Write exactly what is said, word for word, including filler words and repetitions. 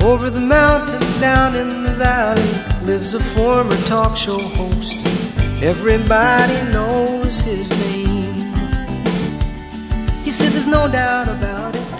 Over the mountain, down in the valley, lives a former talk show host. Everybody knows his name. He said there's no doubt about it,